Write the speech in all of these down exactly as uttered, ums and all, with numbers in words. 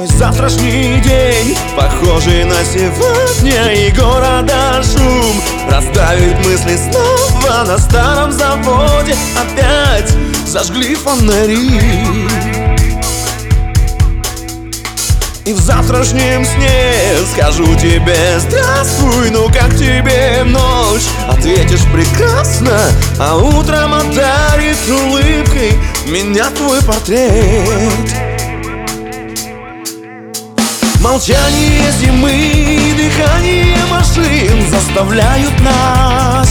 Мой завтрашний день, похожий на сегодня, и города шум раздавит мысли снова. На старом заводе опять зажгли фонари, и в завтрашнем сне скажу тебе здравствуй. Ну как тебе ночь? Ответишь прекрасно, а утром одарит улыбкой меня твой портрет. Молчание зимы, дыхание машин заставляют нас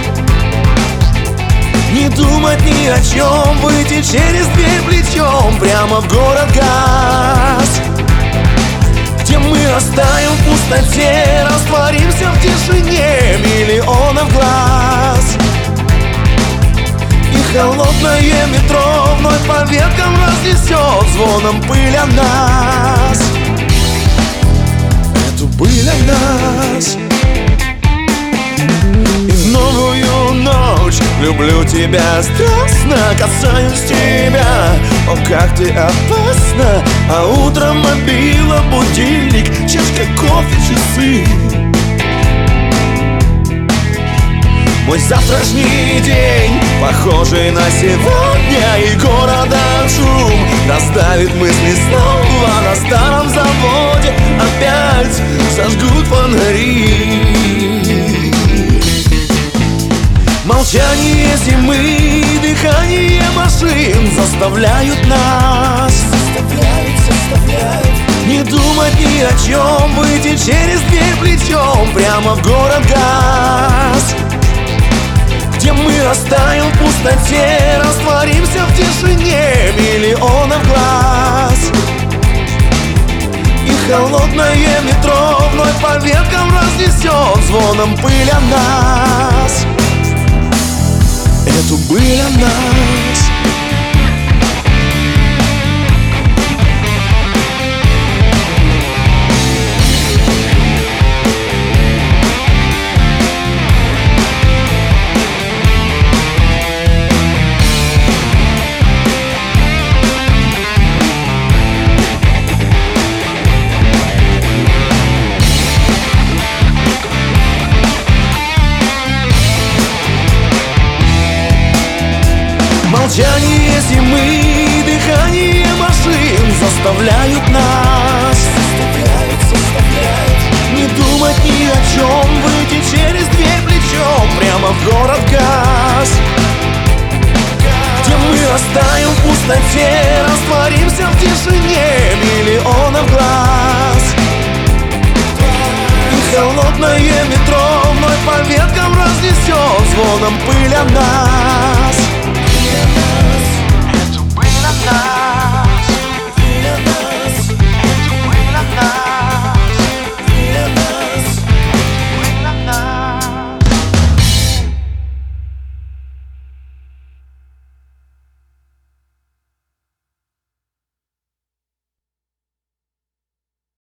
не думать ни о чем, выйти через дверь плечом прямо в город газ, где мы растаем в пустоте, растворимся в тишине миллионов глаз. И холодное метро вновь по веткам разнесет звоном пыль о нас. Эту пыль о нас. И в новую ночь люблю тебя страстно, касаюсь тебя, о, как ты опасна. А утром мобила, будильник, чашка кофе, часы. Мой завтрашний день, похожий на сегодня, и города шум раздавит мысли снова. На старом заводе опять зажгут фонари. Молчание зимы, дыхание машин заставляют нас заставляют, заставляют не думать ни о чем, выйти через дверь плечом прямо в город газ, где мы растаем в пустоте, растворимся в тишине миллионов глаз. И холодное метро вновь по веткам разнесет звоном пыль о нас. Эту пыль о нас. Молчание зимы, дыхание машин заставляют нас заставляют, заставляют не думать ни о чем, выйти через дверь плечом прямо в город газ, где мы растаем в пустоте, растворимся в тишине миллионов глаз. И холодное метро вновь по веткам разнесет звоном пыль о нас.